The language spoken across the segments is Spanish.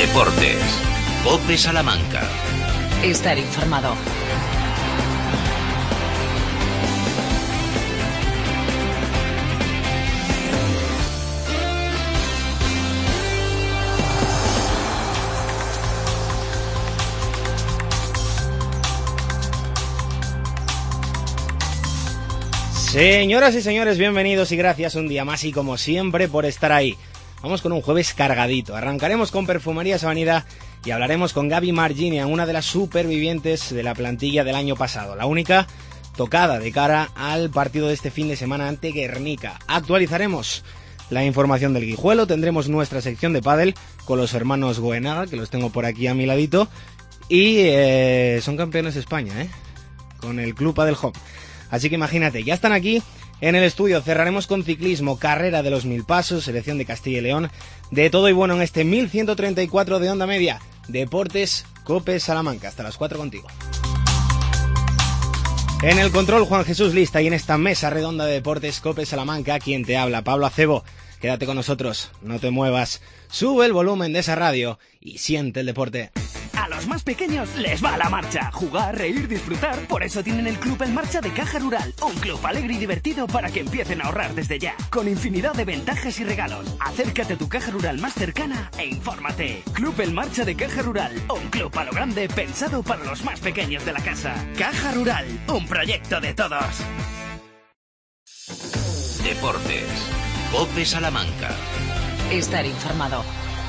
Deportes. COPE Salamanca. Estar informado. Señoras y señores, bienvenidos y gracias un día más y como siempre por estar ahí. Vamos con un jueves cargadito. Arrancaremos con Perfumerías Avenida y hablaremos con Gaby Marginian, una de las supervivientes de la plantilla del año pasado, la única tocada de cara al partido de este fin de semana ante Guernica. Actualizaremos la información del Guijuelo, tendremos nuestra sección de pádel con los hermanos Goenaga, que los tengo por aquí a mi ladito, y son campeones de España, con el Club Padel Hub. Así que imagínate, ya están aquí en el estudio. Cerraremos con ciclismo, carrera de los 1000 pasos, selección de Castilla y León, de todo y bueno en este 1134 de onda media. Deportes COPE Salamanca, hasta las 4 contigo. En el control Juan Jesús Lista y en esta mesa redonda de Deportes COPE Salamanca, quien te habla, Pablo Acebo. Quédate con nosotros, no te muevas, sube el volumen de esa radio y siente el deporte. A los más pequeños les va la marcha. Jugar, reír, disfrutar. Por eso tienen el Club En Marcha de Caja Rural. Un club alegre y divertido para que empiecen a ahorrar desde ya. Con infinidad de ventajas y regalos. Acércate a tu Caja Rural más cercana e infórmate. Club En Marcha de Caja Rural. Un club a lo grande pensado para los más pequeños de la casa. Caja Rural, un proyecto de todos. Deportes. COPE Salamanca. Estar informado.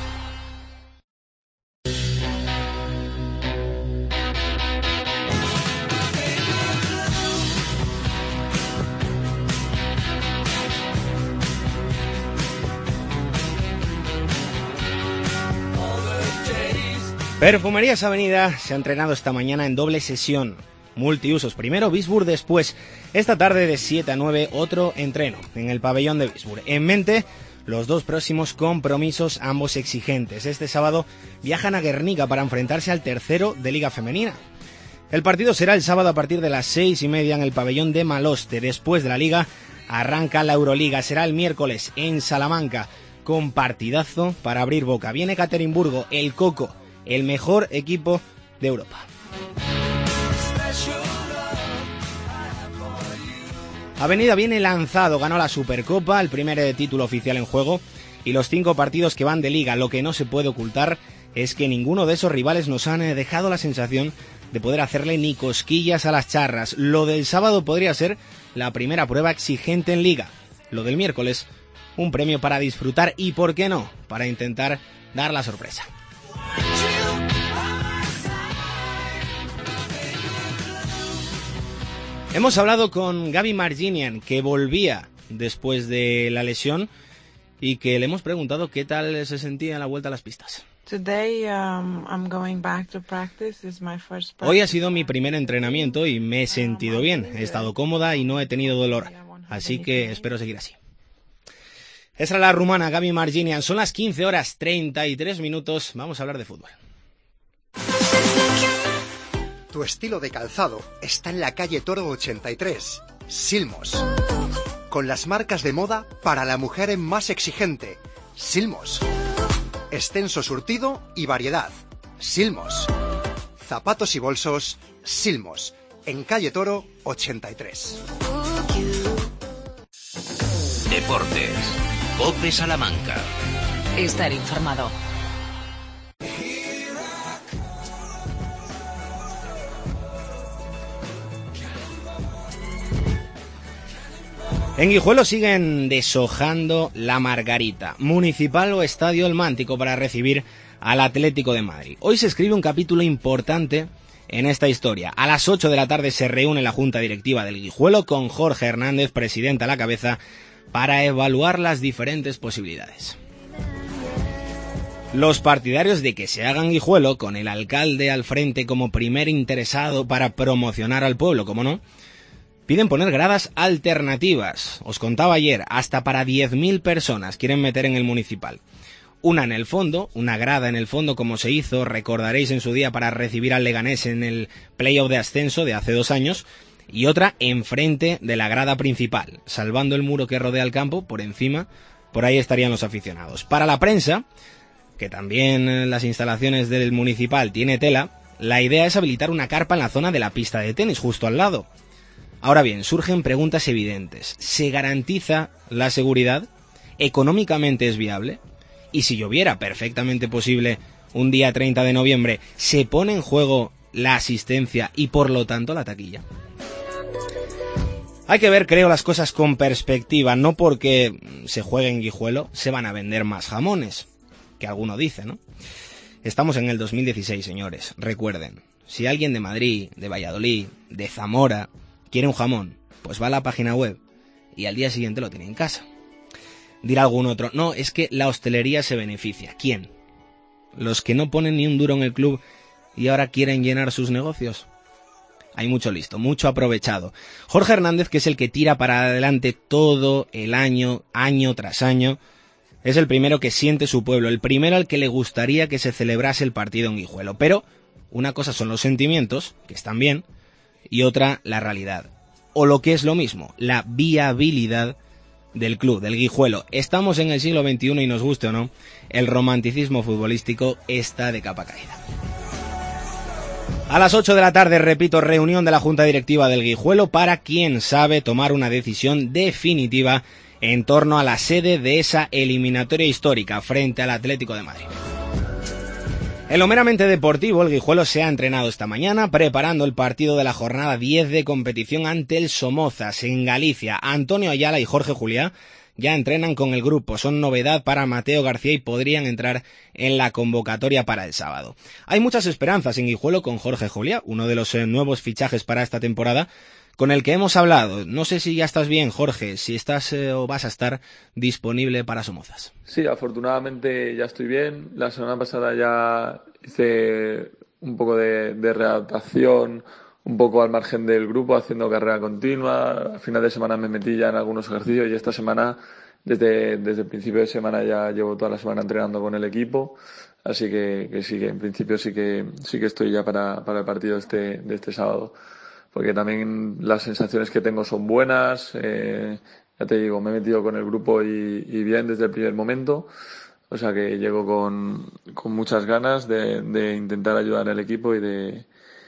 Perfumerías Avenida se ha entrenado esta mañana en doble sesión, multiusos. Primero Bisburg, después, esta tarde de 7 a 9, otro entreno en el pabellón de Bisburg. En mente, los dos próximos compromisos, ambos exigentes. Este sábado viajan a Guernica para enfrentarse al tercero de Liga Femenina. El partido será el sábado a partir de las 6:30 en el pabellón de Maloste. Después de la Liga, arranca la Euroliga. Será el miércoles en Salamanca, con partidazo para abrir boca. Viene Ekaterimburgo, el Coco, el mejor equipo de Europa. Avenida viene lanzado, ganó la Supercopa, el primer título oficial en juego, y los 5 partidos que van de Liga. Lo que no se puede ocultar es que ninguno de esos rivales nos han dejado la sensación de poder hacerle ni cosquillas a las charras. Lo del sábado podría ser la primera prueba exigente en Liga. Lo del miércoles, un premio para disfrutar y, ¿por qué no?, para intentar dar la sorpresa. Hemos hablado con Gaby Marginian, que volvía después de la lesión y que le hemos preguntado qué tal se sentía en la vuelta a las pistas. Hoy ha sido mi primer entrenamiento y me he sentido bien. He estado cómoda y no he tenido dolor, así que espero seguir así. Esa es la rumana Gaby Marginian. Son las 15:33. Vamos a hablar de fútbol. Tu estilo de calzado está en la calle Toro 83, Silmos. Con las marcas de moda para la mujer más exigente, Silmos. Extenso surtido y variedad, Silmos. Zapatos y bolsos, Silmos. En calle Toro 83. Deportes. COPE Salamanca. Estar informado. En Guijuelo siguen deshojando la margarita, municipal o estadio El Mántico, para recibir al Atlético de Madrid. Hoy se escribe un capítulo importante en esta historia. A las 8 de la tarde se reúne la Junta Directiva del Guijuelo con Jorge Hernández, presidente a la cabeza, para evaluar las diferentes posibilidades. Los partidarios de que se haga en Guijuelo, con el alcalde al frente como primer interesado para promocionar al pueblo, como no, piden poner gradas alternativas. Os contaba ayer, hasta para 10.000 personas quieren meter en el municipal. Una en el fondo, una grada en el fondo, como se hizo, recordaréis, en su día para recibir al Leganés en el playoff de ascenso de hace 2 años, y otra enfrente de la grada principal, salvando el muro que rodea el campo, por encima, por ahí estarían los aficionados. Para la prensa, que también las instalaciones del municipal tiene tela, la idea es habilitar una carpa en la zona de la pista de tenis, justo al lado. Ahora bien, surgen preguntas evidentes. ¿Se garantiza la seguridad? ¿Económicamente es viable? Y si lloviera, perfectamente posible, un día 30 de noviembre, ¿se pone en juego la asistencia y por lo tanto la taquilla? Hay que ver, creo, las cosas con perspectiva. No porque se juegue en Guijuelo se van a vender más jamones, que alguno dice, ¿no? Estamos en el 2016, señores. Recuerden, si alguien de Madrid, de Valladolid, de Zamora quiere un jamón, pues va a la página web y al día siguiente lo tiene en casa. Dirá algún otro, no, es que la hostelería se beneficia. ¿Quién? ¿Los que no ponen ni un duro en el club y ahora quieren llenar sus negocios? Hay mucho listo, mucho aprovechado. Jorge Hernández, que es el que tira para adelante todo el año, año tras año, es el primero que siente su pueblo, el primero al que le gustaría que se celebrase el partido en Guijuelo. Pero una cosa son los sentimientos, que están bien, y otra la realidad. O lo que es lo mismo, la viabilidad del club, del Guijuelo. Estamos en el siglo XXI y nos guste o no, el romanticismo futbolístico está de capa caída. A las 8 de la tarde, repito, reunión de la Junta Directiva del Guijuelo para, quién sabe, tomar una decisión definitiva en torno a la sede de esa eliminatoria histórica frente al Atlético de Madrid. En lo meramente deportivo, el Guijuelo se ha entrenado esta mañana preparando el partido de la jornada 10 de competición ante el Somozas en Galicia. Antonio Ayala y Jorge Juliá ya entrenan con el grupo, son novedad para Mateo García y podrían entrar en la convocatoria para el sábado. Hay muchas esperanzas en Guijuelo con Jorge Juliá, uno de los nuevos fichajes para esta temporada, con el que hemos hablado. No sé si ya estás bien, Jorge, si estás o vas a estar disponible para Somozas. Sí, afortunadamente ya estoy bien. La semana pasada ya hice un poco de readaptación, un poco al margen del grupo, haciendo carrera continua. A final de semana me metí ya en algunos ejercicios y esta semana, desde el principio de semana, ya llevo toda la semana entrenando con el equipo. Así que sí, que en principio sí que estoy ya para el partido de este sábado. Porque también las sensaciones que tengo son buenas. Ya te digo, me he metido con el grupo y bien desde el primer momento. O sea que llego con muchas ganas de intentar ayudar al equipo y de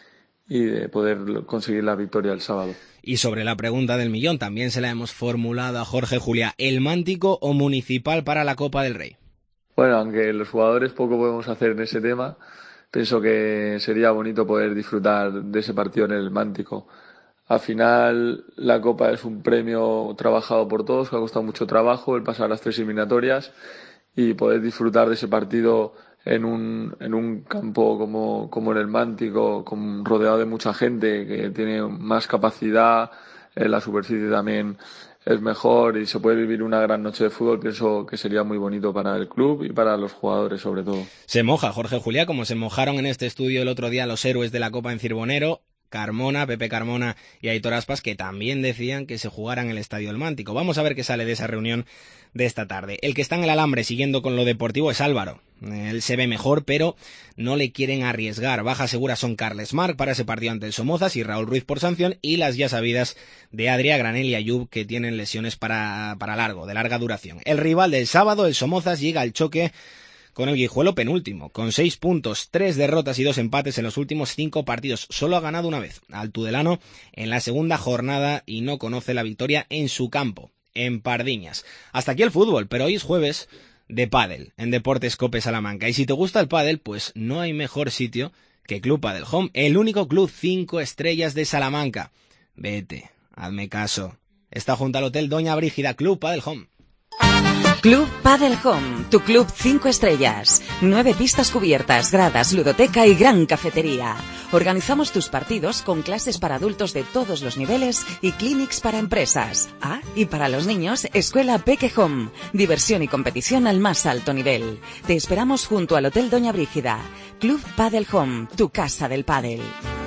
poder conseguir la victoria el sábado. Y sobre la pregunta del millón, también se la hemos formulado a Jorge Juliá. ¿El Mántico o Municipal para la Copa del Rey? Bueno, aunque los jugadores poco podemos hacer en ese tema, pienso que sería bonito poder disfrutar de ese partido en el Mántico. Al final, la Copa es un premio trabajado por todos, que ha costado mucho trabajo el pasar las 3 eliminatorias y poder disfrutar de ese partido en un campo como en el Mántico, rodeado de mucha gente que tiene más capacidad, la superficie también es mejor y se puede vivir una gran noche de fútbol. Pienso que sería muy bonito para el club y para los jugadores sobre todo. Se moja Jorge Juliá, como se mojaron en este estudio el otro día los héroes de la Copa en Cirbonero, Carmona, Pepe Carmona y Aitor Aspas, que también decían que se jugara en el Estadio del Mántico. Vamos a ver qué sale de esa reunión de esta tarde. El que está en el alambre siguiendo con lo deportivo es Álvaro. Él se ve mejor, pero no le quieren arriesgar. Bajas seguras son Carles Marc para ese partido ante el Somozas y Raúl Ruiz por sanción, y las ya sabidas de Adrià, Granel y Ayub, que tienen lesiones para largo, de larga duración. El rival del sábado, el Somozas, llega al choque con el Guijuelo penúltimo, con 6 puntos, 3 derrotas y 2 empates en los últimos 5 partidos. Solo ha ganado una vez al Tudelano en la segunda jornada y no conoce la victoria en su campo, en Pardiñas. Hasta aquí el fútbol, pero hoy es jueves de pádel en Deportes Cope Salamanca. Y si te gusta el pádel, pues no hay mejor sitio que Club Padel Home, el único club 5 estrellas de Salamanca. Vete, hazme caso. Está junto al Hotel Doña Brígida. Club Padel Home. Club Padel Home, tu club 5 estrellas. 9 pistas cubiertas, gradas, ludoteca y gran cafetería. Organizamos tus partidos con clases para adultos de todos los niveles y clinics para empresas. Ah, y para los niños, Escuela Peque Home. Diversión y competición al más alto nivel. Te esperamos junto al Hotel Doña Brígida. Club Padel Home, tu casa del pádel.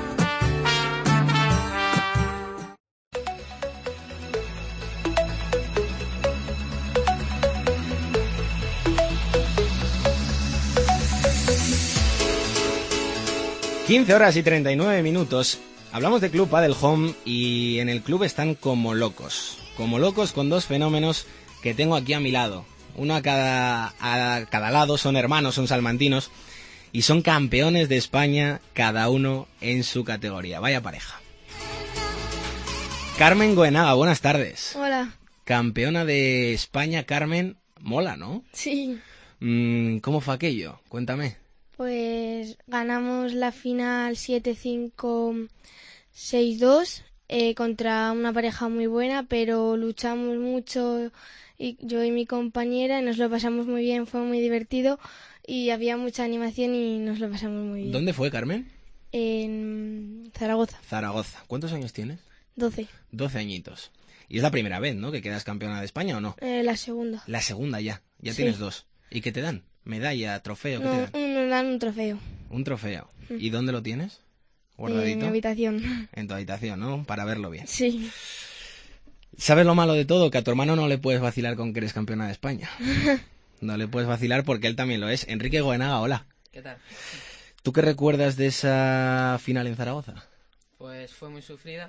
...15 horas y 39 minutos... Hablamos de Club Padel Home y en el club están como locos con 2 fenómenos que tengo aquí a mi lado. uno a cada lado, son hermanos, son salmantinos y son campeones de España, cada uno en su categoría. Vaya pareja. Carmen Goenaga, buenas tardes. Hola. Campeona de España, Carmen, mola, ¿no? Sí. ¿Cómo fue aquello? Cuéntame. Pues ganamos la final 7-5, 6-2 contra una pareja muy buena, pero luchamos mucho yo y mi compañera, y nos lo pasamos muy bien, fue muy divertido y había mucha animación y nos lo pasamos muy bien. ¿Dónde fue, Carmen? En Zaragoza. Zaragoza. ¿Cuántos años tienes? 12. 12 añitos. Y es la primera vez, ¿no?, que quedas campeona de España, ¿o no? La segunda. La segunda ya. Ya Sí. tienes 2. ¿Y qué te dan? ¿Medalla, trofeo? ¿Qué No, te dan? nos dan un trofeo. Un trofeo. ¿Y dónde lo tienes? ¿Guardadito? En mi habitación. En tu habitación, ¿no? Para verlo bien. Sí. ¿Sabes lo malo de todo? Que a tu hermano no le puedes vacilar con que eres campeona de España. No le puedes vacilar porque él también lo es. Enrique Goenaga, hola. ¿Qué tal? ¿Tú qué recuerdas de esa final en Zaragoza? Pues fue muy sufrida,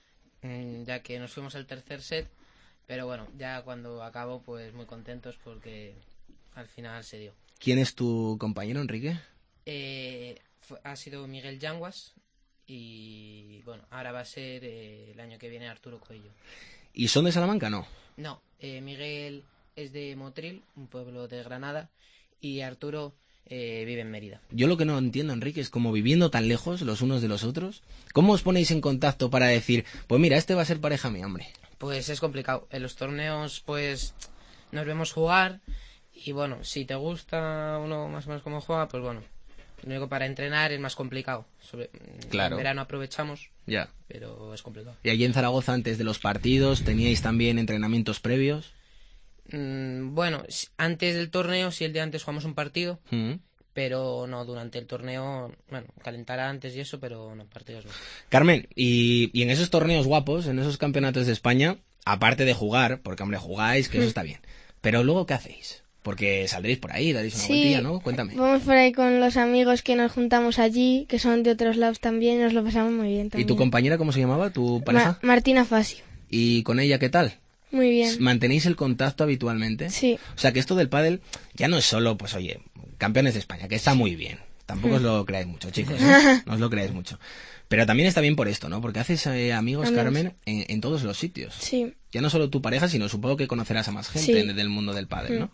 ya que nos fuimos al tercer set, pero bueno, ya cuando acabó, pues muy contentos porque al final se dio. ¿Quién es tu compañero, Enrique? Ha sido Miguel Yanguas y bueno, ahora va a ser el año que viene Arturo Coello. ¿Y son de Salamanca, no? No, Miguel es de Motril, un pueblo de Granada, y Arturo vive en Mérida. Yo lo que no entiendo, Enrique, es como viviendo tan lejos los unos de los otros, ¿cómo os ponéis en contacto para decir, pues mira, este va a ser pareja mía, hombre? Pues es complicado. En los torneos, pues nos vemos jugar y bueno, si te gusta uno más o menos cómo juega, pues bueno, lo único para entrenar es más complicado. Claro. En verano aprovechamos, Ya. pero es complicado. ¿Y allí en Zaragoza, antes de los partidos, teníais también entrenamientos previos? Bueno, antes del torneo, si el día antes jugamos un partido, Mm. pero no durante el torneo, bueno, calentar antes y eso, pero no, partidos no. Carmen, y en esos torneos guapos, en esos campeonatos de España, aparte de jugar, porque hombre, jugáis, que eso está bien, pero luego, ¿qué hacéis? Porque saldréis por ahí, daréis una vueltilla, ¿no? Cuéntame. Vamos por ahí con los amigos que nos juntamos allí, que son de otros lados también, y nos lo pasamos muy bien también. ¿Y tu compañera cómo se llamaba, tu pareja? Martina Fasio. ¿Y con ella qué tal? Muy bien. ¿Mantenéis el contacto habitualmente? Sí. O sea, que esto del pádel ya no es solo, pues oye, campeones de España, que está muy bien. Tampoco os lo creáis mucho, chicos, ¿eh? No os lo creáis mucho. Pero también está bien por esto, ¿no? Porque haces amigos, Carmen, en todos los sitios. Sí. Ya no solo tu pareja, sino supongo que conocerás a más gente Sí. del mundo del pádel, ¿no?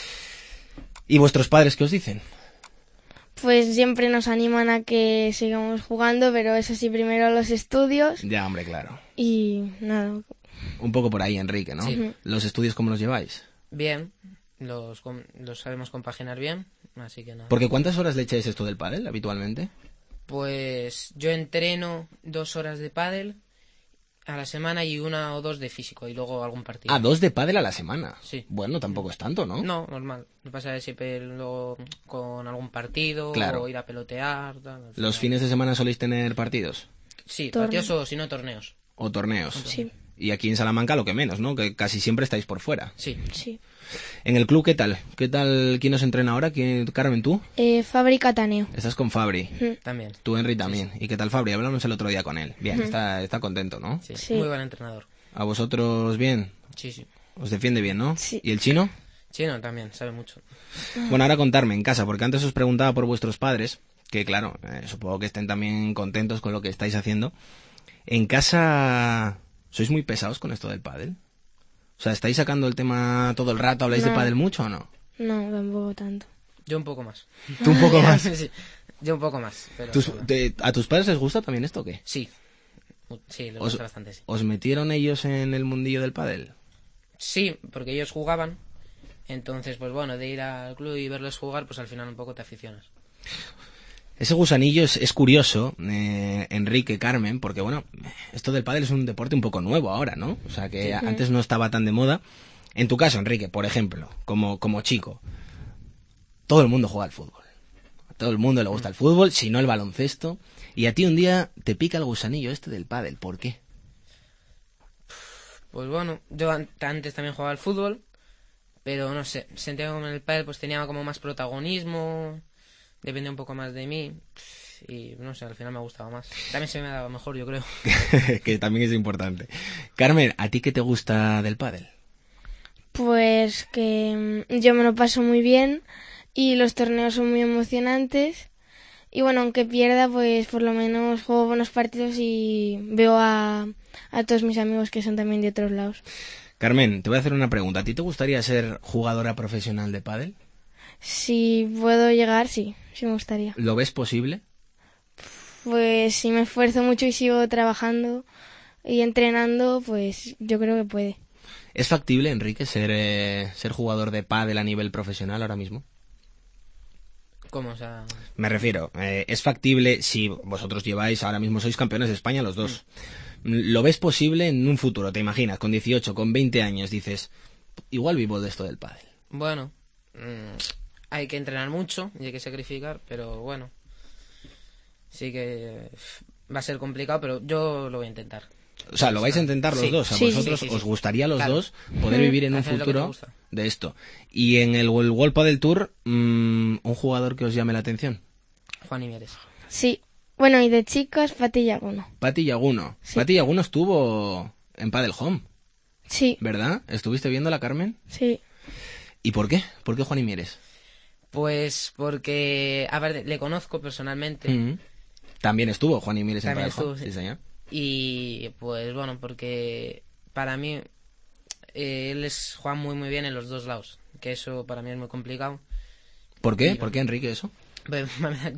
¿Y vuestros padres qué os dicen? Pues siempre nos animan a que sigamos jugando, pero eso sí, primero los estudios Ya, hombre, claro. y nada. Un poco por ahí, Enrique, ¿no? Sí. ¿Los estudios cómo los lleváis? Bien, los sabemos compaginar bien, así que nada. Porque ¿cuántas horas le echáis esto del pádel habitualmente? Pues yo entreno 2 horas de pádel a la semana y 1 o 2 de físico y luego algún partido. 2 de pádel a la semana. Sí. Bueno, tampoco es tanto, ¿no? No, normal. Lo que pasa es siempre luego con algún partido Claro. o ir a pelotear. Tal, al ¿Los final. fines de semana soléis tener partidos? Sí, Torneo. partidos o si no torneos. ¿O torneos? Sí. Y aquí en Salamanca lo que menos, ¿no? Que casi siempre estáis por fuera. Sí. Sí. En el club, ¿qué tal? ¿Qué tal? ¿Quién os entrena ahora? Carmen, ¿tú? Fabri Cataneo. Estás con Fabri. También. Tú, Henry, también. ¿Y qué tal Fabri? Hablamos el otro día con él. Bien, está contento, ¿no? Sí. Sí. Muy buen entrenador. ¿A vosotros bien? Sí, sí. ¿Os defiende bien, no? Sí. ¿Y el chino? Chino también, sabe mucho. Bueno, ahora contarme en casa, porque antes os preguntaba por vuestros padres, que claro, supongo que estén también contentos con lo que estáis haciendo. En casa, ¿sois muy pesados con esto del pádel? O sea, ¿estáis sacando el tema todo el rato? ¿Habláis de No. pádel mucho o no? No, tampoco tanto. Yo un poco más. ¿Tú un poco más? Sí, yo un poco más. Pero ¿A tus padres les gusta también esto o qué? Sí. Sí, les ¿Os, gusta bastante, sí. ¿Os metieron ellos en el mundillo del pádel? Sí, porque ellos jugaban. Entonces, pues bueno, de ir al club y verles jugar, pues al final un poco te aficionas. Ese gusanillo es curioso, Enrique, Carmen, porque bueno, esto del pádel es un deporte un poco nuevo ahora, ¿no? O sea, que antes no estaba tan de moda. En tu caso, Enrique, por ejemplo, como chico, todo el mundo juega al fútbol. A todo el mundo le gusta el fútbol, si no el baloncesto. Y a ti un día te pica el gusanillo este del pádel, ¿por qué? Pues bueno, yo antes también jugaba al fútbol, pero no sé, sentía como en el pádel pues tenía como más protagonismo, dependía un poco más de mí y no sé, al final me gustaba más. También se me ha dado mejor, yo creo. Que también es importante. Carmen, ¿a ti qué te gusta del pádel? Pues que yo me lo paso muy bien y los torneos son muy emocionantes. Y bueno, aunque pierda, pues por lo menos juego buenos partidos y veo a todos mis amigos que son también de otros lados. Carmen, te voy a hacer una pregunta. ¿A ti te gustaría ser jugadora profesional de pádel? Si puedo llegar, sí me gustaría. ¿Lo ves posible? Pues si me esfuerzo mucho y sigo trabajando y entrenando, pues yo creo que puede. ¿Es factible, Enrique, ser jugador de pádel a nivel profesional ahora mismo? ¿Cómo? O sea... Me refiero, ¿es factible si vosotros ahora mismo sois campeones de España los dos? ¿Lo ves posible en un futuro? ¿Te imaginas? Con 18, con 20 años dices, igual vivo de esto del pádel. Bueno, hay que entrenar mucho y hay que sacrificar, pero bueno, sí que va a ser complicado, pero yo lo voy a intentar. O sea, lo vais a intentar los dos. ¿A vosotros os gustaría los dos poder vivir en un futuro de esto? Y en el World Padel Tour, ¿un jugador que os llame la atención? Juan Mieres. Sí. Bueno, y de chicos, Pati Yaguno. Pati Yaguno. Sí. Pati Yaguno estuvo en Padel Home. Sí. ¿Verdad? ¿Estuviste viéndola, Carmen? Sí. ¿Y por qué? ¿Por qué Juan Mieres? Pues porque, a ver, le conozco personalmente. También estuvo Juan Mieres en Padel Estuvo, Home. Sí, señor. Y pues bueno, porque para mí él juega muy muy bien en los dos lados, que eso para mí es muy complicado. ¿Por qué? ¿Por qué, Enrique, eso? Pues,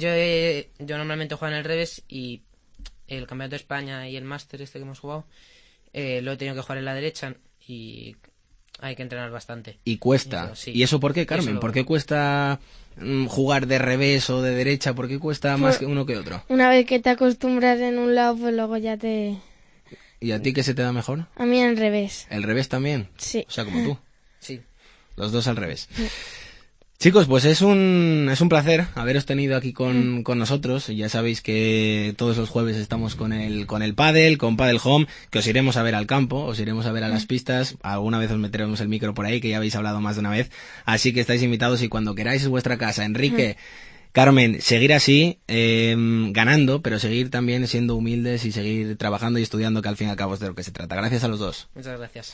yo normalmente juego en el revés y el Campeonato de España y el Máster que hemos jugado lo he tenido que jugar en la derecha y hay que entrenar bastante. Y cuesta. Sí. ¿Y eso por qué, Carmen? ¿Por qué cuesta jugar de revés o de derecha? ¿Por qué cuesta más que uno que otro? Una vez que te acostumbras en un lado, pues luego ya te... ¿Y a ti qué se te da mejor? A mí al revés. ¿El revés también? Sí. O sea, como tú. Sí. Los dos al revés. Chicos, pues es un placer haberos tenido aquí con nosotros. Ya sabéis que todos los jueves estamos con el pádel, con Padel Home, que os iremos a ver al campo, os iremos a ver a las pistas. Alguna vez os meteremos el micro por ahí, que ya habéis hablado más de una vez. Así que estáis invitados y cuando queráis es vuestra casa. Enrique, Carmen, seguir así, ganando, pero seguir también siendo humildes y seguir trabajando y estudiando, que al fin y al cabo es de lo que se trata. Gracias a los dos. Muchas gracias.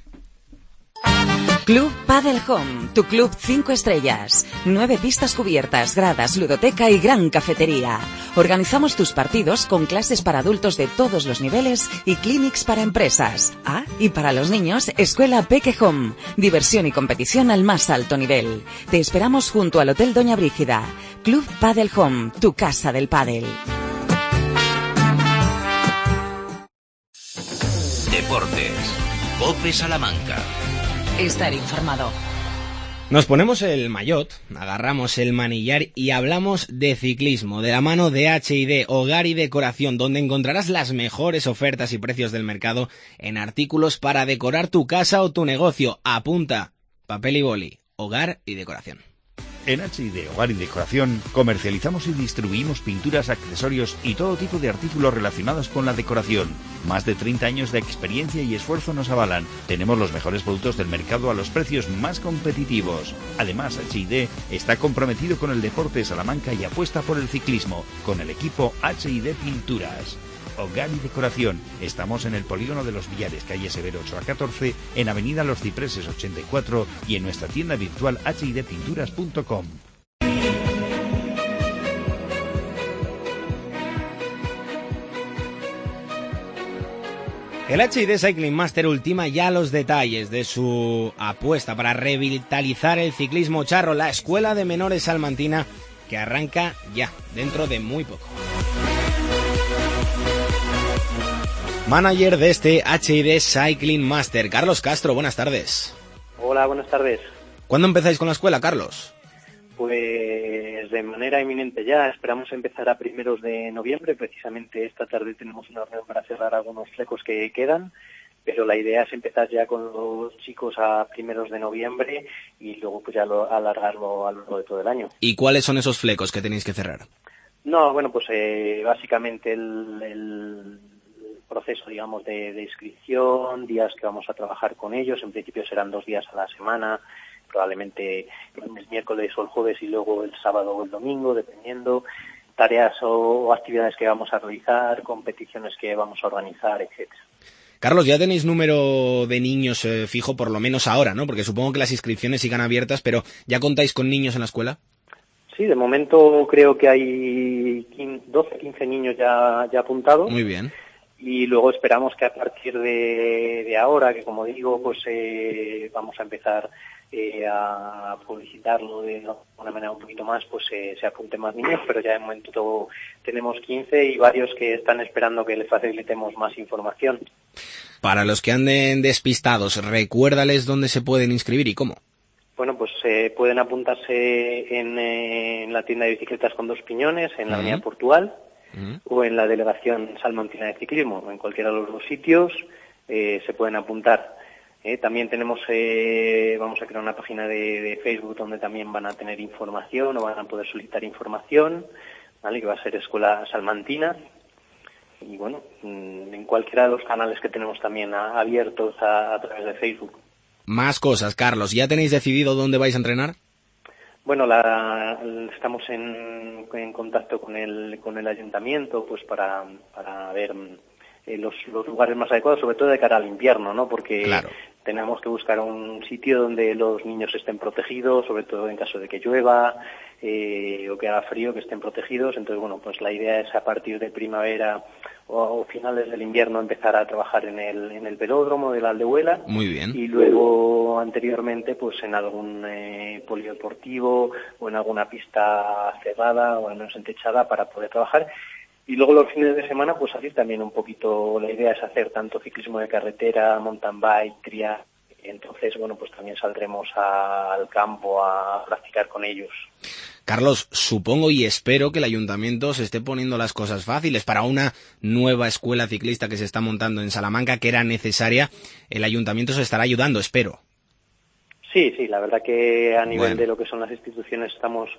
Club Padel Home, tu club 5 estrellas. 9 pistas cubiertas, gradas, ludoteca y gran cafetería. Organizamos tus partidos con clases para adultos de todos los niveles y clinics para empresas. Ah, y para los niños, Escuela Peque Home. Diversión y competición al más alto nivel. Te esperamos junto al Hotel Doña Brígida. Club Padel Home, tu casa del pádel. Deportes. COPE Salamanca. Estar informado. Nos ponemos el maillot, agarramos el manillar y hablamos de ciclismo, de la mano de H&D, Hogar y Decoración, donde encontrarás las mejores ofertas y precios del mercado en artículos para decorar tu casa o tu negocio. Apunta, papel y boli, Hogar y Decoración. En H&D Hogar y Decoración comercializamos y distribuimos pinturas, accesorios y todo tipo de artículos relacionados con la decoración. Más de 30 años de experiencia y esfuerzo nos avalan. Tenemos los mejores productos del mercado a los precios más competitivos. Además, H&D está comprometido con el deporte de Salamanca y apuesta por el ciclismo, con el equipo H&D Pinturas. Hogar y Decoración. Estamos en el Polígono de los Villares, calle Severo 8 a 14, en Avenida Los Cipreses 84 y en nuestra tienda virtual hidpinturas.com. El H&D Cycling Master ultima ya los detalles de su apuesta para revitalizar el ciclismo charro, la escuela de menores salmantina, que arranca ya, dentro de muy poco. Manager de este H&D Cycling Master, Carlos Castro, buenas tardes. Hola, buenas tardes. ¿Cuándo empezáis con la escuela, Carlos? Pues de manera inminente ya, esperamos empezar a primeros de noviembre, precisamente esta tarde tenemos una reunión para cerrar algunos flecos que quedan, pero la idea es empezar ya con los chicos a primeros de noviembre y luego pues ya alargarlo a lo largo de todo el año. ¿Y cuáles son esos flecos que tenéis que cerrar? No, bueno, pues básicamente el proceso, digamos, de inscripción, días que vamos a trabajar con ellos, en principio serán 2 días a la semana, probablemente el miércoles o el jueves y luego el sábado o el domingo, dependiendo, tareas o actividades que vamos a realizar, competiciones que vamos a organizar, etcétera. Carlos, ya tenéis número de niños fijo, por lo menos ahora, ¿no? Porque supongo que las inscripciones sigan abiertas, pero ¿ya contáis con niños en la escuela? Sí, de momento creo que hay 12, 15 niños ya apuntados. Muy bien. Y luego esperamos que a partir de ahora, que como digo, pues vamos a empezar a publicitarlo de una manera un poquito más, pues se apunten más niños, pero ya de momento tenemos 15 y varios que están esperando que les facilitemos más información. Para los que anden despistados, recuérdales dónde se pueden inscribir y cómo. Bueno, pues pueden apuntarse en la tienda de bicicletas con dos piñones, en la Avenida Portugal, o en la delegación salmantina de ciclismo. En cualquiera de los dos sitios se pueden apuntar. También vamos a crear una página de Facebook donde también van a tener información o van a poder solicitar información, ¿vale? Que va a ser Escuela Salmantina. Y bueno, en cualquiera de los canales que tenemos también abiertos a través de Facebook. Más cosas, Carlos. ¿Ya tenéis decidido dónde vais a entrenar? Bueno, estamos en contacto con el ayuntamiento, pues para ver los lugares más adecuados, sobre todo de cara al invierno, ¿no? Porque claro, tenemos que buscar un sitio donde los niños estén protegidos, sobre todo en caso de que llueva o que haga frío, que estén protegidos. Entonces, bueno, pues la idea es a partir de primavera o finales del invierno empezar a trabajar en el velódromo de la Aldehuela. Muy bien. Y luego anteriormente pues en algún polideportivo o en alguna pista cerrada o al menos entechada para poder trabajar. Y luego los fines de semana pues salir también un poquito, la idea es hacer tanto ciclismo de carretera, mountain bike, trial. Entonces, bueno, pues también saldremos al campo a practicar con ellos. Carlos, supongo y espero que el ayuntamiento se esté poniendo las cosas fáciles para una nueva escuela ciclista que se está montando en Salamanca, que era necesaria. El ayuntamiento se estará ayudando, espero. Sí, la verdad que a nivel de lo que son las instituciones estamos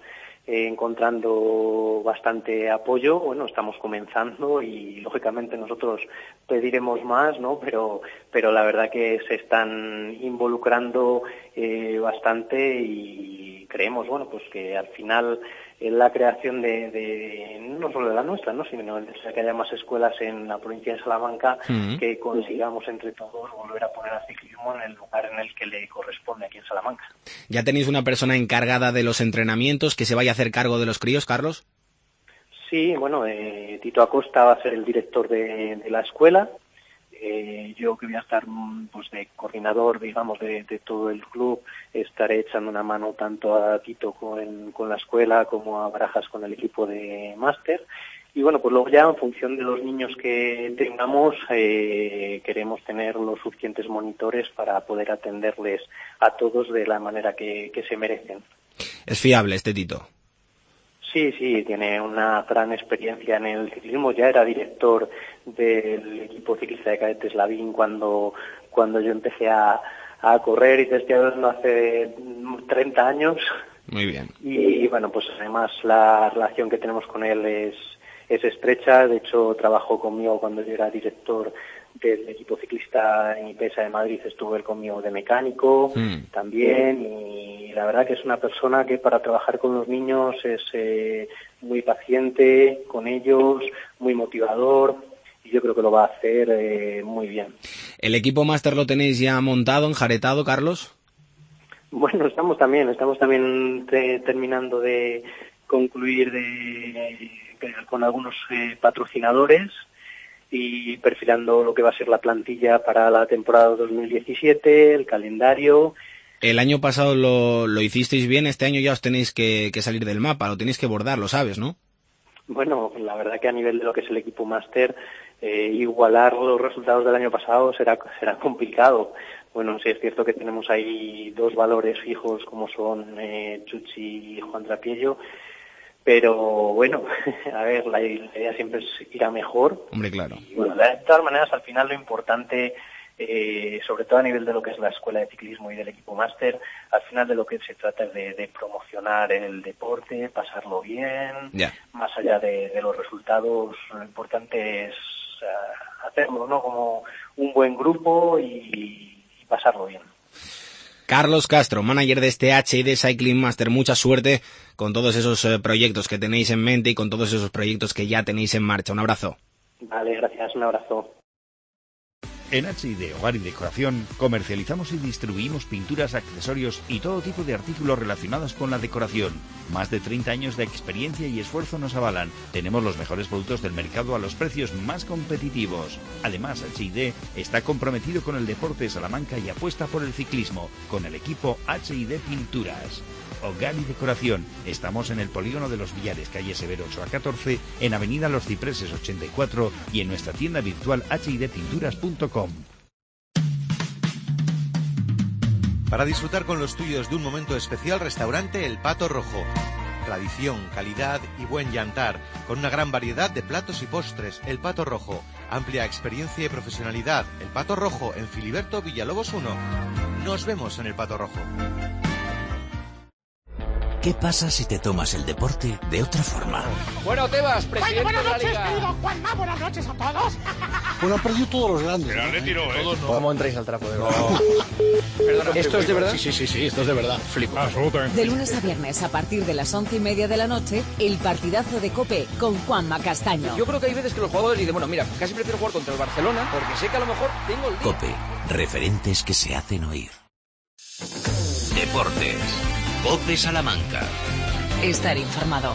encontrando bastante apoyo. Bueno, estamos comenzando y lógicamente nosotros pediremos más, ¿no? Pero la verdad que se están involucrando bastante y creemos, bueno, pues que al final la creación de no solo de la nuestra, ¿no? Sino de que haya más escuelas en la provincia de Salamanca, que consigamos entre todos volver a poner al ciclismo en el lugar en el que le corresponde aquí en Salamanca. ¿Ya tenéis una persona encargada de los entrenamientos que se vaya a hacer cargo de los críos, Carlos? Sí, bueno, Tito Acosta va a ser el director de la escuela. Yo que voy a estar pues de coordinador, digamos, de todo el club, estaré echando una mano tanto a Tito con la escuela como a Barajas con el equipo de máster. Y bueno, pues luego ya en función de los niños que tengamos, queremos tener los suficientes monitores para poder atenderles a todos de la manera que se merecen. ¿Es fiable este Tito? Sí, tiene una gran experiencia en el ciclismo. Ya era director del equipo ciclista de cadetes Lavín cuando yo empecé a correr, y te estoy hablando hace 30 años. Muy bien. Y bueno, pues además la relación que tenemos con él es estrecha. De hecho, trabajó conmigo cuando yo era director del equipo ciclista en IPESA de Madrid, estuvo él conmigo de mecánico también, y la verdad que es una persona que para trabajar con los niños es muy paciente con ellos, muy motivador, y yo creo que lo va a hacer muy bien. ¿El equipo máster lo tenéis ya montado, enjaretado, Carlos? Bueno, estamos también terminando de concluir con algunos patrocinadores y perfilando lo que va a ser la plantilla para la temporada 2017, el calendario. El año pasado lo hicisteis bien, este año ya os tenéis que salir del mapa, lo tenéis que bordar, lo sabes, ¿no? Bueno, la verdad que a nivel de lo que es el equipo máster, igualar los resultados del año pasado será complicado. Bueno, sí es cierto que tenemos ahí dos valores fijos como son Chuchi y Juan Trapiello, pero bueno, a ver, la idea siempre es ir a mejor. Hombre, claro. Y bueno, de todas maneras, al final lo importante, sobre todo a nivel de lo que es la escuela de ciclismo y del equipo máster, al final de lo que se trata es de promocionar el deporte, pasarlo bien, más allá de los resultados. Lo importante es hacerlo, ¿no? Como un buen grupo y pasarlo bien. Carlos Castro, manager de este HID Cycling Master, mucha suerte con todos esos proyectos que tenéis en mente y con todos esos proyectos que ya tenéis en marcha. Un abrazo. Vale, gracias, un abrazo. En H&D Hogar y Decoración comercializamos y distribuimos pinturas, accesorios y todo tipo de artículos relacionados con la decoración. Más de 30 años de experiencia y esfuerzo nos avalan. Tenemos los mejores productos del mercado a los precios más competitivos. Además, H&D está comprometido con el deporte de Salamanca y apuesta por el ciclismo, con el equipo H&D Pinturas. Hogar y Decoración. Estamos en el Polígono de los Villares, calle Severo 8 a 14, en Avenida Los Cipreses 84 y en nuestra tienda virtual hidpinturas.com. Para disfrutar con los tuyos de un momento especial, restaurante El Pato Rojo. Tradición, calidad y buen yantar, con una gran variedad de platos y postres. El Pato Rojo, amplia experiencia y profesionalidad. El Pato Rojo, en Filiberto Villalobos 1. Nos vemos en El Pato Rojo. ¿Qué pasa si te tomas el deporte de otra forma? Bueno, Tebas, presidente buenas de la noches, Liga. querido Juanma, buenas noches a todos. Bueno, han perdido todos los grandes. Pero le tiró, Todos no. ¿Cómo entráis al trapo de verdad? Perdona, ¿esto es de verdad? Sí, esto es de verdad. Flipo. De lunes a viernes, a partir de las 11:30 de la noche, el partidazo de COPE con Juanma Castaño. Yo creo que hay veces que los jugadores dicen, bueno, mira, casi prefiero jugar contra el Barcelona porque sé que a lo mejor tengo el día. COPE, referentes que se hacen oír. Deportes. COPE Salamanca. Estar informado.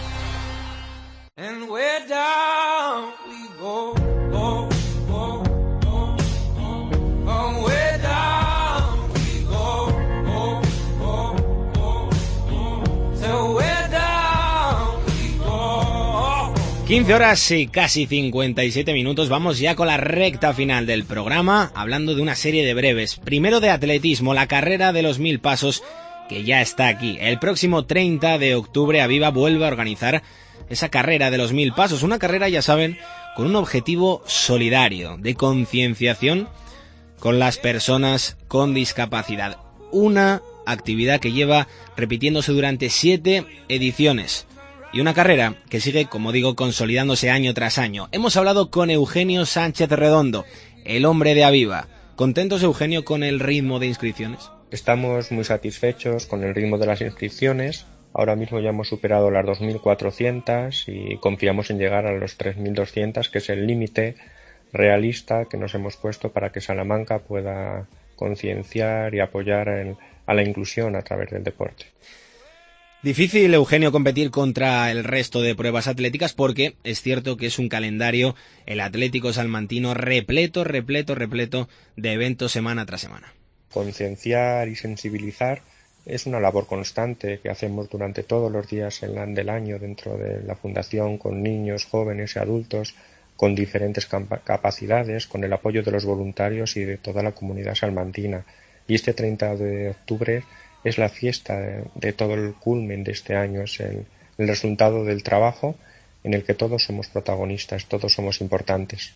And we're down we go, go, go, go, go. We're down we go, go, go, go, go. So we're down we go. 15 horas y casi 57 minutos. Vamos ya con la recta final del programa, hablando de una serie de breves. Primero de atletismo, la carrera de los 1000 pasos, que ya está aquí. El próximo 30 de octubre Aviva vuelve a organizar esa carrera de los 1000 pasos. Una carrera, ya saben, con un objetivo solidario, de concienciación con las personas con discapacidad. Una actividad que lleva repitiéndose durante 7 ediciones. Y una carrera que sigue, como digo, consolidándose año tras año. Hemos hablado con Eugenio Sánchez Redondo, el hombre de Aviva. ¿Contentos, Eugenio, con el ritmo de inscripciones? Estamos muy satisfechos con el ritmo de las inscripciones. Ahora mismo ya hemos superado las 2.400 y confiamos en llegar a los 3.200, que es el límite realista que nos hemos puesto para que Salamanca pueda concienciar y apoyar a la inclusión a través del deporte. Difícil, Eugenio, competir contra el resto de pruebas atléticas porque es cierto que es un calendario, el Atlético Salmantino, repleto de eventos semana tras semana. Concienciar y sensibilizar es una labor constante que hacemos durante todos los días del año dentro de la Fundación, con niños, jóvenes y adultos, con diferentes capacidades, con el apoyo de los voluntarios y de toda la comunidad salmantina. Y este 30 de octubre es la fiesta de todo el culmen de este año, es el resultado del trabajo en el que todos somos protagonistas, todos somos importantes.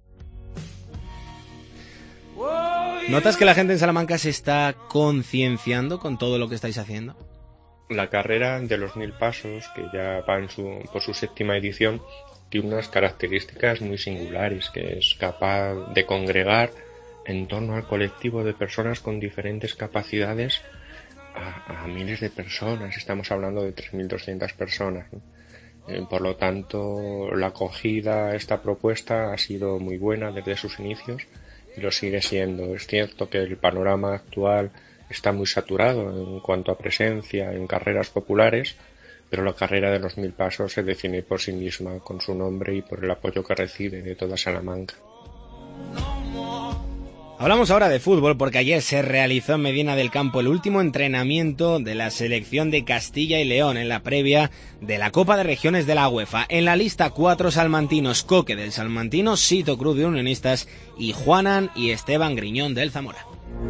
¿Notas que la gente en Salamanca se está concienciando con todo lo que estáis haciendo? La carrera de los 1000 pasos, que ya va por su 7ª edición, tiene unas características muy singulares, que es capaz de congregar en torno al colectivo de personas con diferentes capacidades a miles de personas. Estamos hablando de 3.200 personas, ¿no? Por lo tanto, la acogida a esta propuesta ha sido muy buena desde sus inicios y lo sigue siendo. Es cierto que el panorama actual está muy saturado en cuanto a presencia en carreras populares, pero la carrera de los 1000 pasos se define por sí misma, con su nombre y por el apoyo que recibe de toda Salamanca. Hablamos ahora de fútbol porque ayer se realizó en Medina del Campo el último entrenamiento de la selección de Castilla y León en la previa de la Copa de Regiones de la UEFA. En la lista 4 salmantinos: Coque del Salmantino, Sito Cruz de Unionistas y Juanan y Esteban Griñón del Zamora.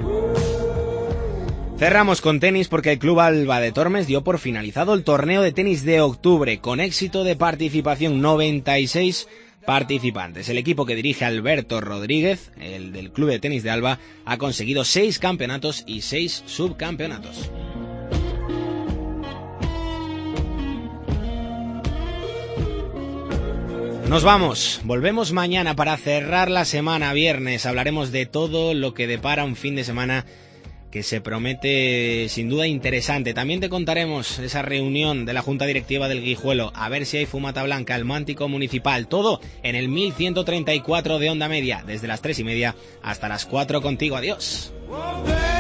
Cerramos con tenis porque el Club Alba de Tormes dio por finalizado el torneo de tenis de octubre con éxito de participación, 96 participantes. El equipo que dirige Alberto Rodríguez, el del Club de Tenis de Alba, ha conseguido 6 campeonatos y 6 subcampeonatos. Nos vamos, volvemos mañana para cerrar la semana viernes. Hablaremos de todo lo que depara un fin de semana que se promete sin duda interesante. También te contaremos esa reunión de la Junta Directiva del Guijuelo, a ver si hay fumata blanca, el Mántico Municipal, todo en el 1134 de Onda Media, desde las 3:30 hasta las 4 contigo. Adiós.